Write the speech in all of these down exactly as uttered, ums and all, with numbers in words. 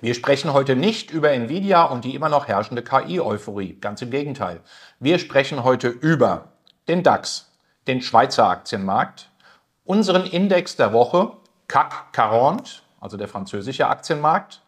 Wir sprechen heute nicht über Nvidia und die immer noch herrschende K I-Euphorie. Ganz im Gegenteil. Wir sprechen heute über den DAX, den Schweizer Aktienmarkt, unseren Index der Woche, C A C quarante, also der französische Aktienmarkt,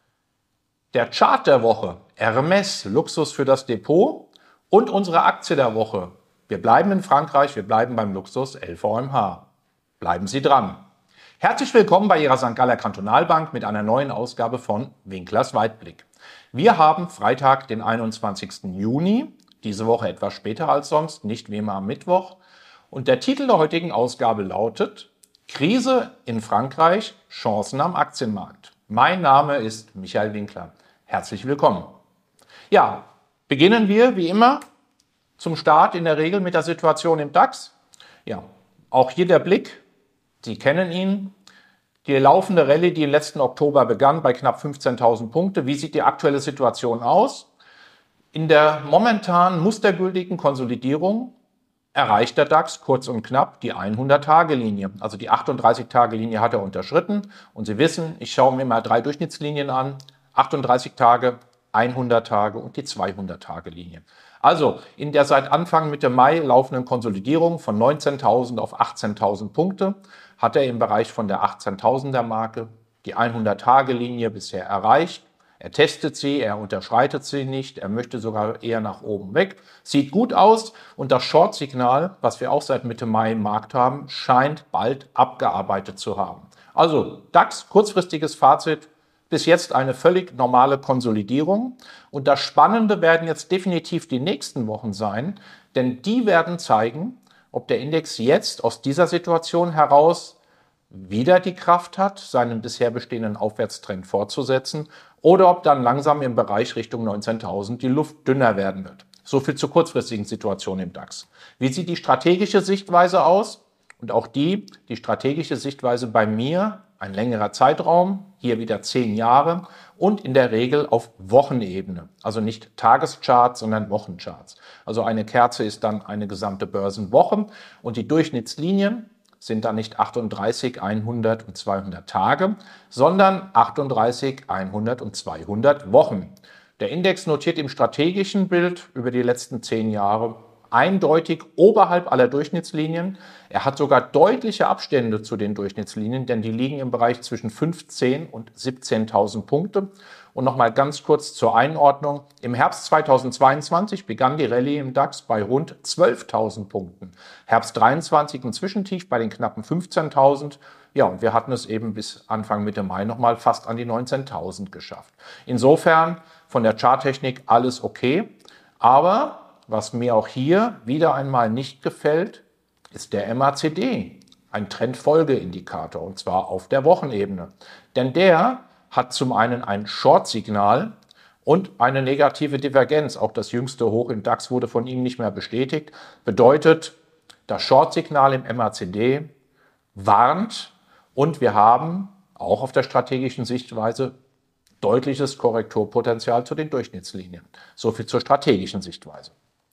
der Chart der Woche, Hermès, Luxus für das Depot und unsere Aktie der Woche. Wir bleiben in Frankreich, wir bleiben beim Luxus L V M H. Bleiben Sie dran. Herzlich willkommen bei Ihrer Sankt Galler Kantonalbank mit einer neuen Ausgabe von Winklers Weitblick. Wir haben Freitag, den einundzwanzigsten Juni, diese Woche etwas später als sonst, nicht wie immer am Mittwoch. Und der Titel der heutigen Ausgabe lautet Krise in Frankreich, Chancen am Aktienmarkt. Mein Name ist Michael Winkler. Herzlich willkommen. Ja, beginnen wir wie immer zum Start in der Regel mit der Situation im DAX. Ja, auch hier der Blick. Sie kennen ihn. Die laufende Rallye, die im letzten Oktober begann, bei knapp fünfzehntausend Punkte. Wie sieht die aktuelle Situation aus? In der momentan mustergültigen Konsolidierung erreicht der DAX kurz und knapp die hundert-Tage-Linie. Also die achtunddreißig-Tage-Linie hat er unterschritten. Und Sie wissen, ich schaue mir mal drei Durchschnittslinien an. achtunddreißig Tage, hundert Tage und die zweihundert-Tage-Linie. Also in der seit Anfang Mitte Mai laufenden Konsolidierung von neunzehntausend auf achtzehntausend Punkte hat er im Bereich von der achtzehntausender Marke die hundert-Tage-Linie bisher erreicht. Er testet sie, er unterschreitet sie nicht, er möchte sogar eher nach oben weg. Sieht gut aus und das Short-Signal, was wir auch seit Mitte Mai im Markt haben, scheint bald abgearbeitet zu haben. Also DAX, kurzfristiges Fazit, bis jetzt eine völlig normale Konsolidierung. Und das Spannende werden jetzt definitiv die nächsten Wochen sein, denn die werden zeigen, ob der Index jetzt aus dieser Situation heraus wieder die Kraft hat, seinen bisher bestehenden Aufwärtstrend fortzusetzen oder ob dann langsam im Bereich Richtung neunzehntausend die Luft dünner werden wird. So viel zur kurzfristigen Situation im DAX. Wie sieht die strategische Sichtweise aus? Und auch die, die strategische Sichtweise bei mir, ein längerer Zeitraum, hier wieder zehn Jahre und in der Regel auf Wochenebene. Also nicht Tagescharts, sondern Wochencharts. Also eine Kerze ist dann eine gesamte Börsenwoche und die Durchschnittslinien sind dann nicht achtunddreißig, hundert und zweihundert Tage, sondern achtunddreißig, hundert und zweihundert Wochen. Der Index notiert im strategischen Bild über die letzten zehn Jahre eindeutig oberhalb aller Durchschnittslinien. Er hat sogar deutliche Abstände zu den Durchschnittslinien, denn die liegen im Bereich zwischen fünfzehntausend und siebzehntausend Punkte. Und nochmal ganz kurz zur Einordnung. Im Herbst zweitausendzweiundzwanzig begann die Rallye im DAX bei rund zwölftausend Punkten. Herbst dreiundzwanzig ein Zwischentief bei den knappen fünfzehntausend. Ja, und wir hatten es eben bis Anfang Mitte Mai nochmal fast an die neunzehntausend geschafft. Insofern von der Charttechnik alles okay. Aber was mir auch hier wieder einmal nicht gefällt, ist der M A C D, ein Trendfolgeindikator, und zwar auf der Wochenebene. Denn der hat zum einen ein Short-Signal und eine negative Divergenz. Auch das jüngste Hoch im DAX wurde von ihm nicht mehr bestätigt. Bedeutet, das Short-Signal im M A C D warnt und wir haben auch auf der strategischen Sichtweise deutliches Korrekturpotenzial zu den Durchschnittslinien. Soviel zur strategischen Sichtweise.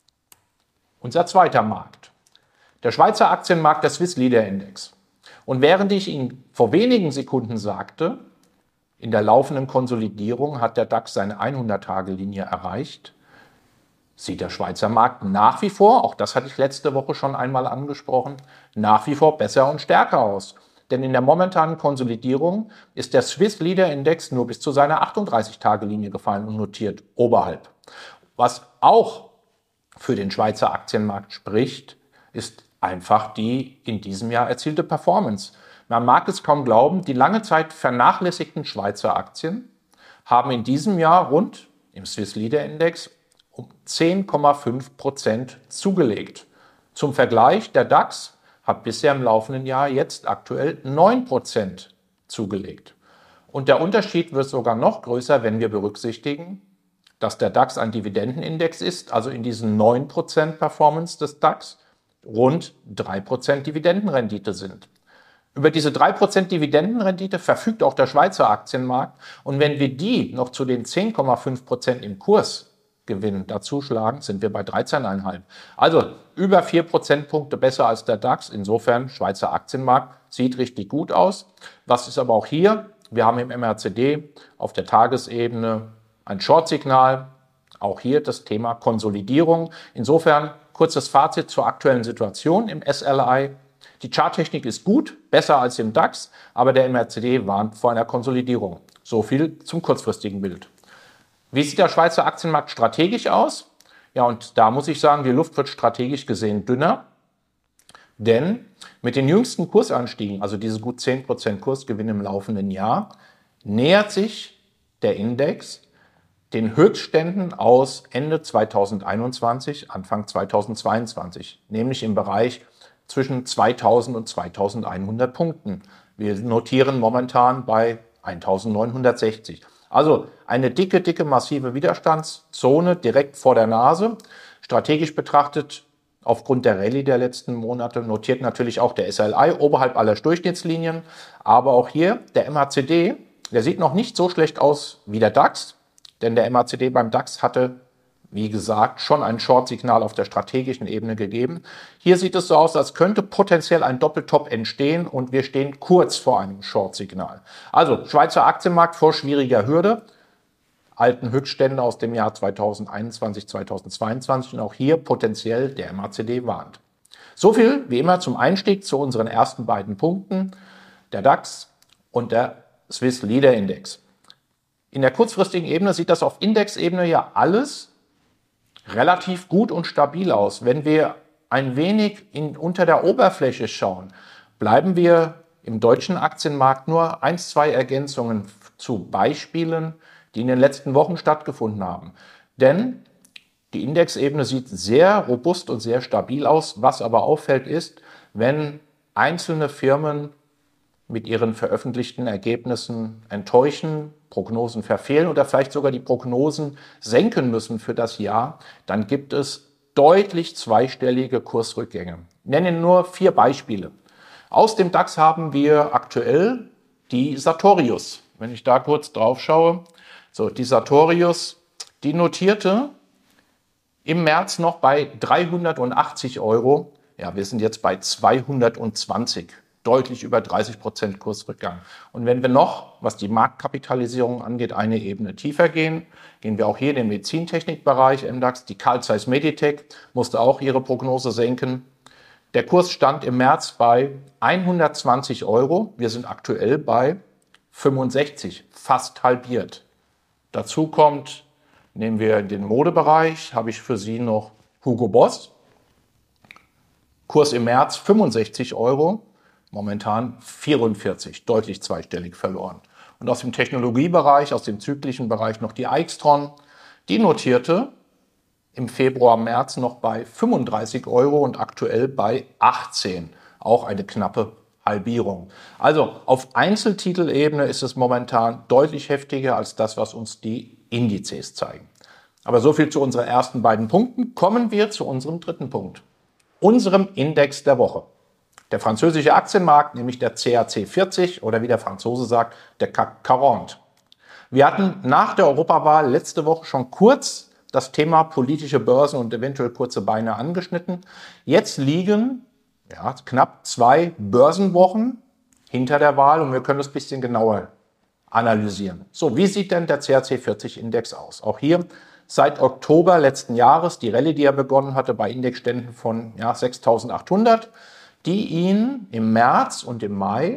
Unser zweiter Markt, der Schweizer Aktienmarkt, der Swiss Leader Index. Und während ich Ihnen vor wenigen Sekunden sagte, in der laufenden Konsolidierung hat der DAX seine hundert-Tage-Linie erreicht, sieht der Schweizer Markt nach wie vor, auch das hatte ich letzte Woche schon einmal angesprochen, nach wie vor besser und stärker aus. Denn in der momentanen Konsolidierung ist der Swiss Leader Index nur bis zu seiner achtunddreißig-Tage-Linie gefallen und notiert oberhalb. Was auch für den Schweizer Aktienmarkt spricht, ist einfach die in diesem Jahr erzielte Performance. Man mag es kaum glauben, die lange Zeit vernachlässigten Schweizer Aktien haben in diesem Jahr rund im Swiss Leader Index um zehn Komma fünf Prozent zugelegt. Zum Vergleich, der DAX hat bisher im laufenden Jahr jetzt aktuell neun Prozent zugelegt. Und der Unterschied wird sogar noch größer, wenn wir berücksichtigen, dass der DAX ein Dividendenindex ist, also in diesen neun Prozent Performance des DAX rund drei Prozent Dividendenrendite sind. Über diese drei Prozent Dividendenrendite verfügt auch der Schweizer Aktienmarkt. Und wenn wir die noch zu den zehn Komma fünf Prozent im Kursgewinn dazuschlagen, sind wir bei dreizehn Komma fünf. Also über vier Prozentpunkte besser als der DAX. Insofern Schweizer Aktienmarkt sieht richtig gut aus. Was ist aber auch hier Wir haben im M A C D auf der Tagesebene ein Short-Signal. Auch hier das Thema Konsolidierung. Insofern kurzes Fazit zur aktuellen Situation im S L I. Die Charttechnik ist gut, besser als im DAX, aber der M A C D warnt vor einer Konsolidierung. So viel zum kurzfristigen Bild. Wie sieht der Schweizer Aktienmarkt strategisch aus? Ja, und da muss ich sagen, die Luft wird strategisch gesehen dünner, denn mit den jüngsten Kursanstiegen, also diese gut zehn Prozent Kursgewinn im laufenden Jahr, nähert sich der Index den Höchstständen aus Ende zweitausendeinundzwanzig, Anfang zweitausendzweiundzwanzig, nämlich im Bereich zwischen zweitausend und zweitausendeinhundert Punkten. Wir notieren momentan bei eintausendneunhundertsechzig. Also eine dicke, dicke, massive Widerstandszone direkt vor der Nase. Strategisch betrachtet, aufgrund der Rallye der letzten Monate, notiert natürlich auch der S L I oberhalb aller Durchschnittslinien. Aber auch hier der M A C D, der sieht noch nicht so schlecht aus wie der DAX, denn der M A C D beim DAX hatte, wie gesagt, schon ein Short-Signal auf der strategischen Ebene gegeben. Hier sieht es so aus, als könnte potenziell ein Doppeltop entstehen und wir stehen kurz vor einem Short-Signal. Also Schweizer Aktienmarkt vor schwieriger Hürde, alten Höchststände aus dem Jahr zweitausendeinundzwanzig, zweitausendzweiundzwanzig und auch hier potenziell der M A C D warnt. So viel wie immer zum Einstieg zu unseren ersten beiden Punkten, der DAX und der Swiss Leader Index. In der kurzfristigen Ebene sieht das auf Indexebene ja alles relativ gut und stabil aus. Wenn wir ein wenig in, unter der Oberfläche schauen, bleiben wir im deutschen Aktienmarkt nur ein, zwei Ergänzungen zu Beispielen, die in den letzten Wochen stattgefunden haben. Denn die Indexebene sieht sehr robust und sehr stabil aus. Was aber auffällt ist, wenn einzelne Firmen mit ihren veröffentlichten Ergebnissen enttäuschen, Prognosen verfehlen oder vielleicht sogar die Prognosen senken müssen für das Jahr, dann gibt es deutlich zweistellige Kursrückgänge. Ich nenne nur vier Beispiele. Aus dem DAX haben wir aktuell die Sartorius. Wenn ich da kurz drauf schaue, so die Sartorius, die notierte im März noch bei dreihundertachtzig Euro. Ja, wir sind jetzt bei zweihundertzwanzig. Deutlich über dreißig Prozent Kursrückgang. Und wenn wir noch, was die Marktkapitalisierung angeht, eine Ebene tiefer gehen, gehen wir auch hier in den Medizintechnikbereich im DAX. Die Carl Zeiss Meditec musste auch ihre Prognose senken. Der Kurs stand im März bei hundertzwanzig Euro. Wir sind aktuell bei fünfundsechzig, fast halbiert. Dazu kommt, nehmen wir den Modebereich, habe ich für Sie noch Hugo Boss. Kurs im März fünfundsechzig Euro. Momentan vierundvierzig, deutlich zweistellig verloren. Und aus dem Technologiebereich, aus dem zyklischen Bereich noch die Aixtron, die notierte im Februar, März noch bei fünfunddreißig Euro und aktuell bei achtzehn. Auch eine knappe Halbierung. Also auf Einzeltitelebene ist es momentan deutlich heftiger als das, was uns die Indizes zeigen. Aber so viel zu unseren ersten beiden Punkten. Kommen wir zu unserem dritten Punkt, unserem Index der Woche. Der französische Aktienmarkt, nämlich der C A C vierzig oder wie der Franzose sagt, der C A C vierzig. Wir hatten nach der Europawahl letzte Woche schon kurz das Thema politische Börsen und eventuell kurze Beine angeschnitten. Jetzt liegen ja, knapp zwei Börsenwochen hinter der Wahl und wir können das ein bisschen genauer analysieren. So, wie sieht denn der C A C vierzig Index aus? Auch hier seit Oktober letzten Jahres die Rallye, die er begonnen hatte bei Indexständen von ja, sechstausendachthundert. Die ihn im März und im Mai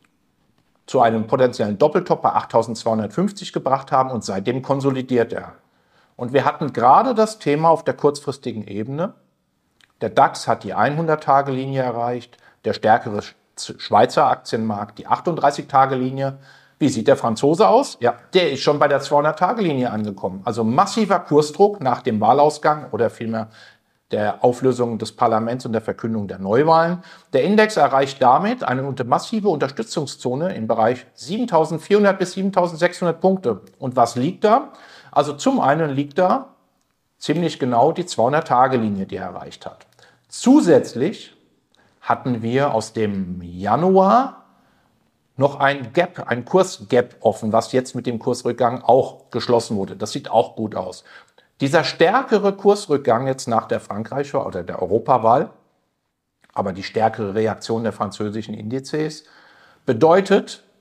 zu einem potenziellen Doppeltop bei achttausendzweihundertfünfzig gebracht haben und seitdem konsolidiert er. Und wir hatten gerade das Thema auf der kurzfristigen Ebene. Der DAX hat die hundert-Tage-Linie erreicht, der stärkere Schweizer Aktienmarkt die achtunddreißig-Tage-Linie. Wie sieht der Franzose aus? Ja, der ist schon bei der zweihundert-Tage-Linie angekommen. Also massiver Kursdruck nach dem Wahlausgang oder vielmehr der Auflösung des Parlaments und der Verkündung der Neuwahlen. Der Index erreicht damit eine massive Unterstützungszone im Bereich siebentausendvierhundert bis siebentausendsechshundert Punkte. Und was liegt da? Also zum einen liegt da ziemlich genau die zweihundert-Tage-Linie, die er erreicht hat. Zusätzlich hatten wir aus dem Januar noch ein Gap, ein Kursgap offen, was jetzt mit dem Kursrückgang auch geschlossen wurde. Das sieht auch gut aus. Dieser stärkere Kursrückgang jetzt nach der Frankreich- oder der Europawahl, aber die stärkere Reaktion der französischen Indizes, bedeutet,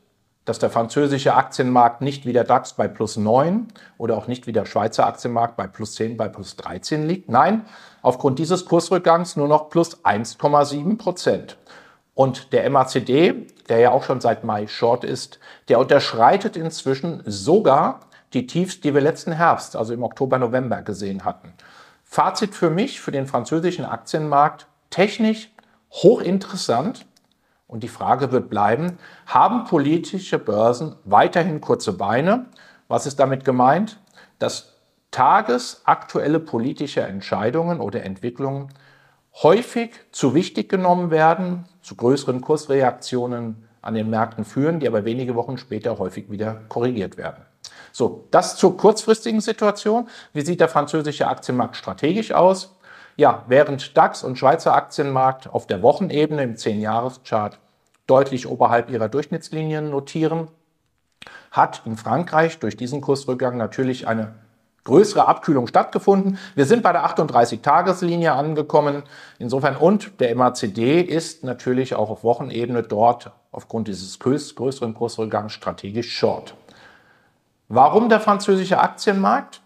dass der französische Aktienmarkt nicht wie der DAX bei plus neun oder auch nicht wie der Schweizer Aktienmarkt bei plus zehn, bei plus dreizehn liegt. Nein, aufgrund dieses Kursrückgangs nur noch plus eins Komma sieben Prozent. Und der M A C D, der ja auch schon seit Mai short ist, der unterschreitet inzwischen sogar die Tiefs, die wir letzten Herbst, also im Oktober, November gesehen hatten. Fazit für mich, für den französischen Aktienmarkt, technisch hochinteressant. Und die Frage wird bleiben, haben politische Börsen weiterhin kurze Beine? Was ist damit gemeint? Dass tagesaktuelle politische Entscheidungen oder Entwicklungen häufig zu wichtig genommen werden, zu größeren Kursreaktionen an den Märkten führen, die aber wenige Wochen später häufig wieder korrigiert werden. So, das zur kurzfristigen Situation. Wie sieht der französische Aktienmarkt strategisch aus? Ja, während DAX und Schweizer Aktienmarkt auf der Wochenebene im zehn-Jahres-Chart deutlich oberhalb ihrer Durchschnittslinien notieren, hat in Frankreich durch diesen Kursrückgang natürlich eine größere Abkühlung stattgefunden. Wir sind bei der achtunddreißig-Tages-Linie angekommen. Insofern und der M A C D ist natürlich auch auf Wochenebene dort aufgrund dieses größeren Kursrückgangs strategisch short. Warum der französische Aktienmarkt?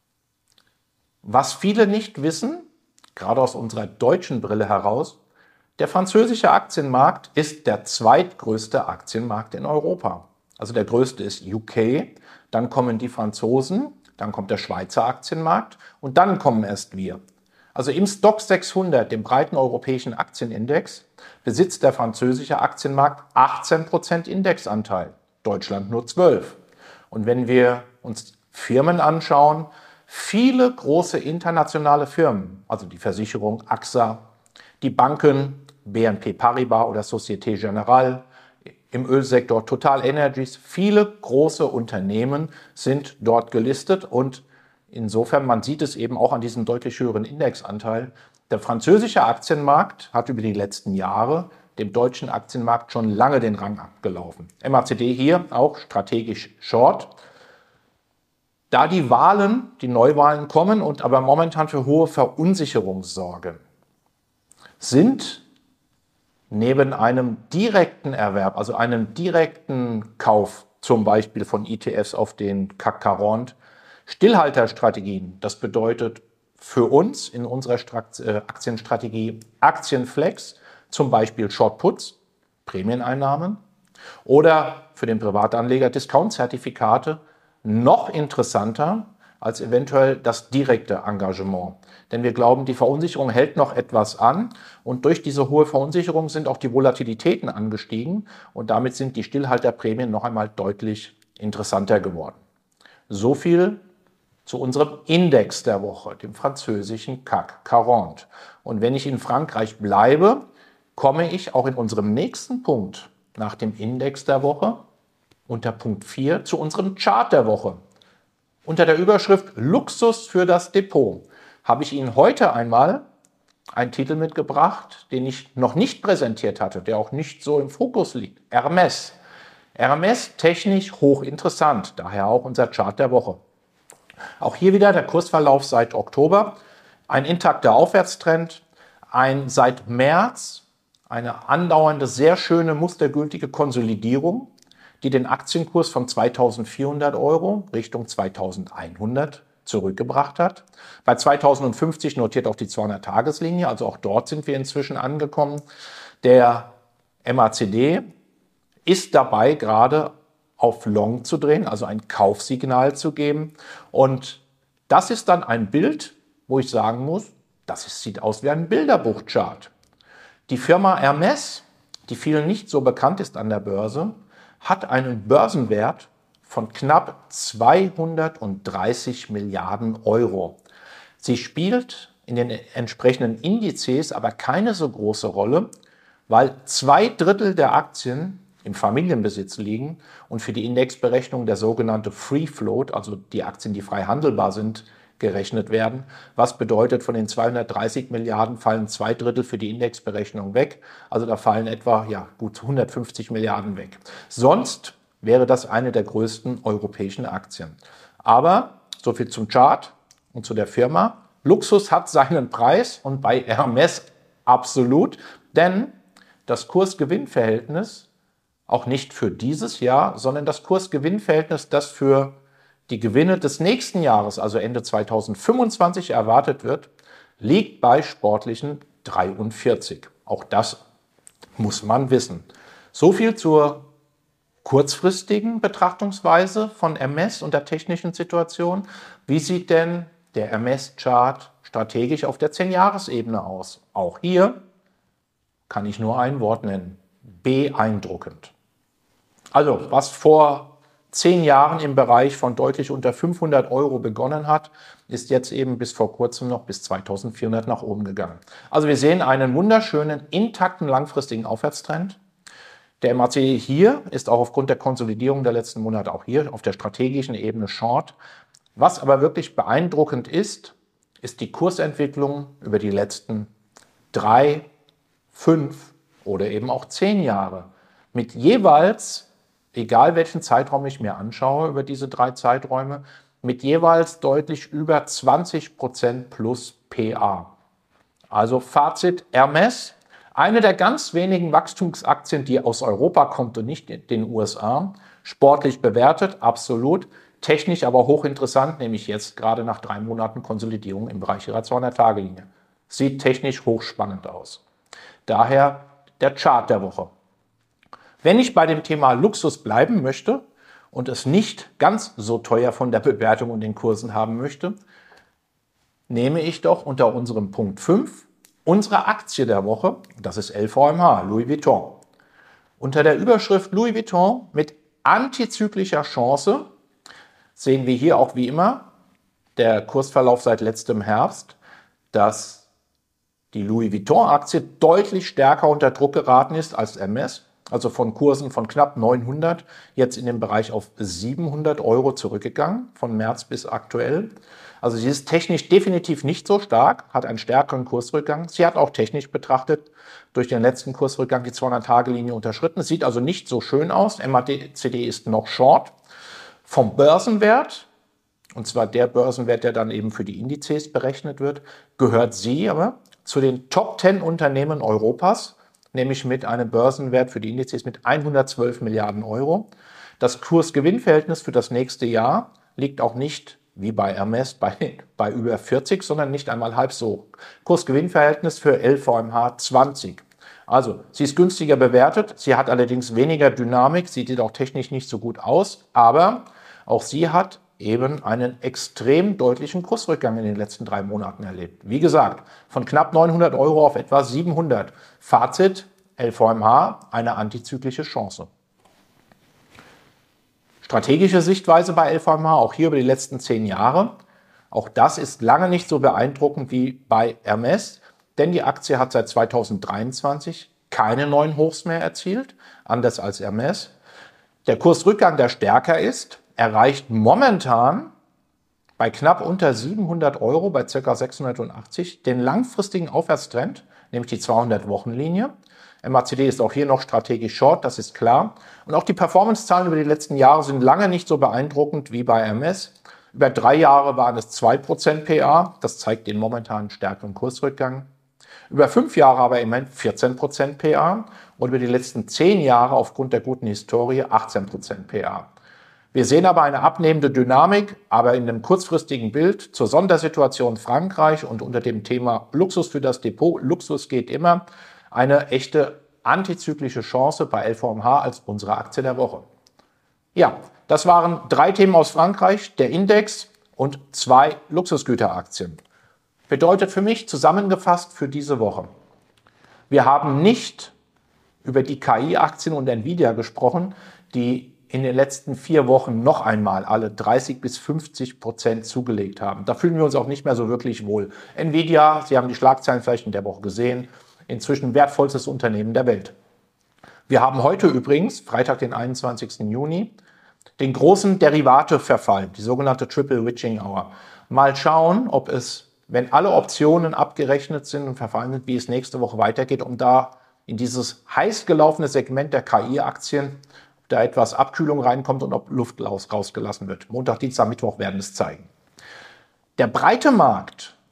Was viele nicht wissen, gerade aus unserer deutschen Brille heraus, der französische Aktienmarkt ist der zweitgrößte Aktienmarkt in Europa. Also der größte ist U K, dann kommen die Franzosen, dann kommt der Schweizer Aktienmarkt und dann kommen erst wir. Also im Stoxx sechshundert, dem breiten europäischen Aktienindex, besitzt der französische Aktienmarkt achtzehn Prozent Indexanteil, Deutschland nur zwölf Prozent. Und wenn wir uns Firmen anschauen, viele große internationale Firmen, also die Versicherung A X A, die Banken, B N P Paribas oder Société Générale, im Ölsektor Total Energies, viele große Unternehmen sind dort gelistet und insofern, man sieht es eben auch an diesem deutlich höheren Indexanteil, der französische Aktienmarkt hat über die letzten Jahre dem deutschen Aktienmarkt schon lange den Rang abgelaufen. M A C D hier auch strategisch short. Da die Wahlen, die Neuwahlen kommen und aber momentan für hohe Verunsicherung sorgen, sind neben einem direkten Erwerb, also einem direkten Kauf, zum Beispiel von E T Fs auf den C A C quarante, Stillhalterstrategien. Das bedeutet für uns in unserer Aktienstrategie Aktienflex, zum Beispiel Short Puts, Prämieneinnahmen, oder für den Privatanleger Discount-Zertifikate, noch interessanter als eventuell das direkte Engagement. Denn wir glauben, die Verunsicherung hält noch etwas an und durch diese hohe Verunsicherung sind auch die Volatilitäten angestiegen und damit sind die Stillhalterprämien noch einmal deutlich interessanter geworden. So viel zu unserem Index der Woche, dem französischen C A C quarante. Und wenn ich in Frankreich bleibe, komme ich auch in unserem nächsten Punkt nach dem Index der Woche unter Punkt vier zu unserem Chart der Woche. Unter der Überschrift Luxus für das Depot habe ich Ihnen heute einmal einen Titel mitgebracht, den ich noch nicht präsentiert hatte, der auch nicht so im Fokus liegt. Hermès. Hermès technisch hochinteressant, daher auch unser Chart der Woche. Auch hier wieder der Kursverlauf seit Oktober. Ein intakter Aufwärtstrend, ein seit März eine andauernde, sehr schöne, mustergültige Konsolidierung, die den Aktienkurs von zweitausendvierhundert Euro Richtung zweitausendeinhundert zurückgebracht hat. Bei zweitausendfünfzig notiert auch die zweihundert-Tages-Linie, also auch dort sind wir inzwischen angekommen. Der M A C D ist dabei, gerade auf Long zu drehen, also ein Kaufsignal zu geben. Und das ist dann ein Bild, wo ich sagen muss, das ist, sieht aus wie ein Bilderbuchchart. Die Firma Hermès, die vielen nicht so bekannt ist an der Börse, hat einen Börsenwert von knapp zweihundertdreißig Milliarden Euro. Sie spielt in den entsprechenden Indizes aber keine so große Rolle, weil zwei Drittel der Aktien im Familienbesitz liegen und für die Indexberechnung der sogenannte Free Float, also die Aktien, die frei handelbar sind, gerechnet werden. Was bedeutet, von den zweihundertdreißig Milliarden fallen zwei Drittel für die Indexberechnung weg. Also da fallen etwa ja, gut hundertfünfzig Milliarden weg. Sonst wäre das eine der größten europäischen Aktien. Aber so viel zum Chart und zu der Firma. Luxus hat seinen Preis und bei Hermès absolut, denn das Kurs-Gewinn-Verhältnis auch nicht für dieses Jahr, sondern das Kurs-Gewinn-Verhältnis, das für die Gewinne des nächsten Jahres, also Ende zweitausendfünfundzwanzig, erwartet wird, liegt bei sportlichen dreiundvierzig. Auch das muss man wissen. So viel zur kurzfristigen Betrachtungsweise von Hermes und der technischen Situation. Wie sieht denn der Hermes-Chart strategisch auf der zehn-Jahres-Ebene aus? Auch hier kann ich nur ein Wort nennen: beeindruckend. Also, was vor zehn Jahren im Bereich von deutlich unter fünfhundert Euro begonnen hat, ist jetzt eben bis vor kurzem noch bis zweitausendvierhundert nach oben gegangen. Also wir sehen einen wunderschönen, intakten, langfristigen Aufwärtstrend. Der M A C D hier ist auch aufgrund der Konsolidierung der letzten Monate auch hier auf der strategischen Ebene Short. Was aber wirklich beeindruckend ist, ist die Kursentwicklung über die letzten drei, fünf oder eben auch zehn Jahre. Mit jeweils, egal welchen Zeitraum ich mir anschaue über diese drei Zeiträume, mit jeweils deutlich über zwanzig Prozent plus P A. Also Fazit: Hermes, eine der ganz wenigen Wachstumsaktien, die aus Europa kommt und nicht in den U S A. Sportlich bewertet, absolut. Technisch aber hochinteressant, nämlich jetzt gerade nach drei Monaten Konsolidierung im Bereich ihrer zweihundert-Tage-Linie. Sieht technisch hochspannend aus. Daher der Chart der Woche. Wenn ich bei dem Thema Luxus bleiben möchte und es nicht ganz so teuer von der Bewertung und den Kursen haben möchte, nehme ich doch unter unserem Punkt fünf unsere Aktie der Woche, das ist L V M H, Louis Vuitton. Unter der Überschrift Louis Vuitton mit antizyklischer Chance sehen wir hier auch wie immer der Kursverlauf seit letztem Herbst, dass die Louis Vuitton-Aktie deutlich stärker unter Druck geraten ist als Hermes, also von Kursen von knapp neunhundert, jetzt in den Bereich auf siebenhundert Euro zurückgegangen, von März bis aktuell. Also sie ist technisch definitiv nicht so stark, hat einen stärkeren Kursrückgang. Sie hat auch technisch betrachtet durch den letzten Kursrückgang die zweihundert-Tage-Linie unterschritten. Es sieht also nicht so schön aus. M A C D ist noch short. Vom Börsenwert, und zwar der Börsenwert, der dann eben für die Indizes berechnet wird, gehört sie aber zu den Top zehn Unternehmen Europas, nämlich mit einem Börsenwert für die Indizes mit hundertzwölf Milliarden Euro. Das Kurs-Gewinn-Verhältnis für das nächste Jahr liegt auch nicht wie bei Hermes bei, bei über vierzig, sondern nicht einmal halb so. Kurs-Gewinn-Verhältnis für L V M H zwanzig. Also, sie ist günstiger bewertet, sie hat allerdings weniger Dynamik, sie sieht auch technisch nicht so gut aus, aber auch sie hat eben einen extrem deutlichen Kursrückgang in den letzten drei Monaten erlebt. Wie gesagt, von knapp neunhundert Euro auf etwa siebenhundert. Fazit: L V M H, eine antizyklische Chance. Strategische Sichtweise bei L V M H, auch hier über die letzten zehn Jahre. Auch das ist lange nicht so beeindruckend wie bei Hermes, denn die Aktie hat seit zweitausenddreiundzwanzig keine neuen Hochs mehr erzielt, anders als Hermes. Der Kursrückgang, der stärker ist, erreicht momentan bei knapp unter siebenhundert Euro, bei ca. sechshundertachtzig, den langfristigen Aufwärtstrend, nämlich die zweihundert-Wochen-Linie. M A C D ist auch hier noch strategisch short, das ist klar. Und auch die Performance-Zahlen über die letzten Jahre sind lange nicht so beeindruckend wie bei Hermes. Über drei Jahre waren es zwei Prozent P A, das zeigt den momentanen stärkeren Kursrückgang. Über fünf Jahre aber immerhin vierzehn Prozent P A und über die letzten zehn Jahre aufgrund der guten Historie achtzehn Prozent P A. Wir sehen aber eine abnehmende Dynamik, aber in einem kurzfristigen Bild zur Sondersituation Frankreich und unter dem Thema Luxus für das Depot, Luxus geht immer, eine echte antizyklische Chance bei L V M H als unsere Aktie der Woche. Ja, das waren drei Themen aus Frankreich, der Index und zwei Luxusgüteraktien. Bedeutet für mich zusammengefasst für diese Woche: Wir haben nicht über die K I-Aktien und Nvidia gesprochen, die in den letzten vier Wochen noch einmal alle dreißig bis fünfzig Prozent zugelegt haben. Da fühlen wir uns auch nicht mehr so wirklich wohl. Nvidia, Sie haben die Schlagzeilen vielleicht in der Woche gesehen, inzwischen wertvollstes Unternehmen der Welt. Wir haben heute übrigens, Freitag, den einundzwanzigsten Juni, den großen Derivateverfall, die sogenannte Triple Witching Hour. Mal schauen, ob es, wenn alle Optionen abgerechnet sind und verfallen sind, wie es nächste Woche weitergeht, um da in dieses heiß gelaufene Segment der K I-Aktien, ob da etwas Abkühlung reinkommt und ob Luft rausgelassen wird. Montag, Dienstag, Mittwoch werden es zeigen. Der breite Markt,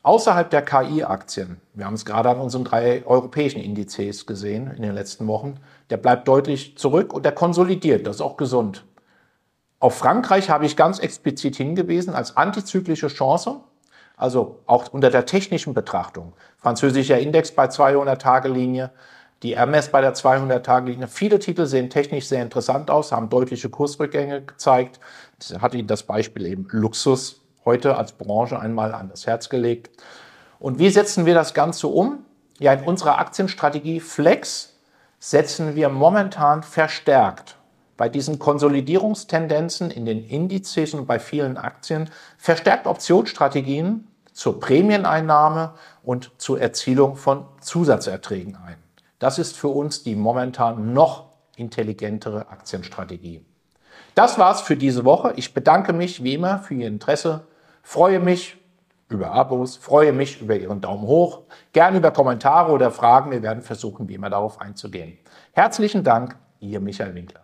Außerhalb der K I-Aktien, wir haben es gerade an unseren drei europäischen Indizes gesehen in den letzten Wochen, der bleibt deutlich zurück und der konsolidiert, das ist auch gesund. Auf Frankreich habe ich ganz explizit hingewiesen als antizyklische Chance, also auch unter der technischen Betrachtung. Französischer Index bei zweihundert-Tage-Linie, die Hermes bei der zweihundert-Tage-Linie. Viele Titel sehen technisch sehr interessant aus, haben deutliche Kursrückgänge gezeigt. Ich hatte Ihnen das Beispiel eben Luxus heute als Branche einmal an das Herz gelegt. Und wie setzen wir das Ganze um? Ja, in unserer Aktienstrategie Flex setzen wir momentan verstärkt bei diesen Konsolidierungstendenzen in den Indizes und bei vielen Aktien verstärkt Optionsstrategien zur Prämieneinnahme und zur Erzielung von Zusatzerträgen ein. Das ist für uns die momentan noch intelligentere Aktienstrategie. Das war's für diese Woche. Ich bedanke mich wie immer für Ihr Interesse, freue mich über Abos, freue mich über Ihren Daumen hoch, gerne über Kommentare oder Fragen. Wir werden versuchen, wie immer darauf einzugehen. Herzlichen Dank, Ihr Michael Winkler.